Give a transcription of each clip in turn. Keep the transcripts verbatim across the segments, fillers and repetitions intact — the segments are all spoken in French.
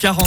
quarante.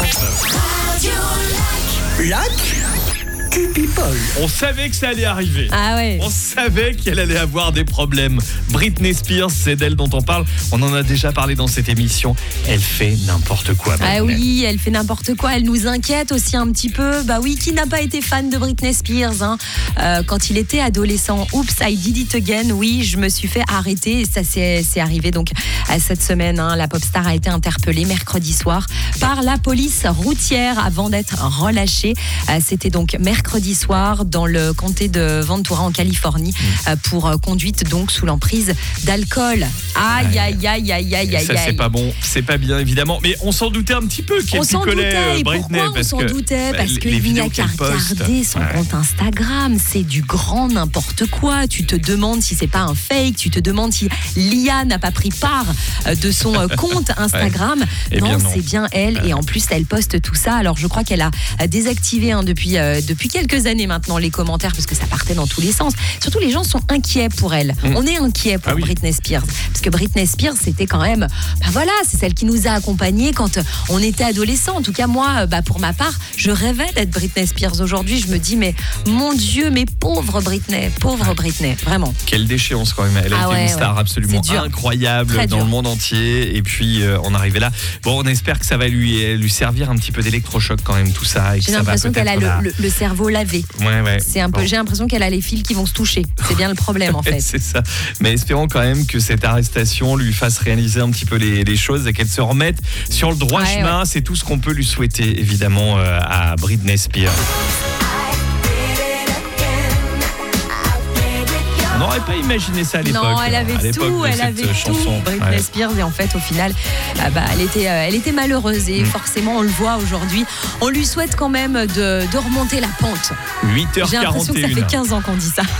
Lac People. On savait que ça allait arriver. Ah ouais. On savait qu'elle allait avoir des problèmes. Britney Spears, c'est d'elle dont on parle. On en a déjà parlé dans cette émission. Elle fait n'importe quoi. Britney. Ah oui, elle fait n'importe quoi. Elle nous inquiète aussi un petit peu. Bah oui, qui n'a pas été fan de Britney Spears hein euh, quand il était adolescent. Oops, I did it again. Oui, je me suis fait arrêter. Et ça c'est, c'est arrivé donc à cette semaine. Hein. La pop star a été interpellée mercredi soir par la police routière avant d'être relâchée. Euh, c'était donc mercredi mercredi soir dans le comté de Ventura en Californie mmh. pour conduite donc sous l'emprise d'alcool. Aïe aïe aïe aïe aïe aïe. Ça c'est pas bon, c'est pas bien évidemment, mais on s'en doutait un petit peu qu'elle on picolait s'en doutait, Britney. Pourquoi parce on s'en que, doutait bah, parce qu'il n'y a qu'à regarder son ouais. compte Instagram, c'est du grand n'importe quoi. Tu te demandes si c'est pas un fake, tu te demandes si Lia n'a pas pris part de son compte Instagram. ouais. Non, bien non, c'est bien elle ouais. et en plus elle poste tout ça. Alors je crois qu'elle a désactivé hein, depuis euh, depuis quelques années maintenant les commentaires parce que ça partait dans tous les sens. Surtout les gens sont inquiets pour elle. Mmh. On est inquiets pour ah oui. Britney Spears parce que Britney Spears c'était quand même, bah voilà, c'est celle qui nous a accompagnés quand on était adolescents. En tout cas moi, bah pour ma part, je rêvais d'être Britney Spears. Aujourd'hui, je me dis mais mon Dieu, mais pauvre Britney, pauvre ouais. Britney, vraiment. Quelle déchéance quand même. Elle a ah été ouais, une star ouais. absolument incroyable Très dans dur. le monde entier et puis euh, on arrivait là. Bon, on espère que ça va lui lui servir un petit peu d'électrochoc quand même tout ça. Et J'ai que l'impression ça va qu'elle a la... le, le, le cerveau lavé. Ouais ouais. C'est un peu. Bon. J'ai l'impression qu'elle a les fils qui vont se toucher. C'est bien le problème en fait. C'est ça. Mais espérons quand même que cette arrestation lui fasse réaliser un petit peu les, les choses et qu'elle se remette sur le droit ouais, chemin. Ouais. C'est tout ce qu'on peut lui souhaiter évidemment euh, à Britney Spears. On n'aurait pas imaginé ça à l'époque. Non, elle avait tout, elle avait tout. Chanson. Britney ouais. Spears et en fait, au final, euh, bah, elle était, euh, elle était malheureuse et mmh. forcément, on le voit aujourd'hui. On lui souhaite quand même de, de remonter la pente. huit heures quarante et une. J'ai l'impression que ça fait quinze ans qu'on dit ça.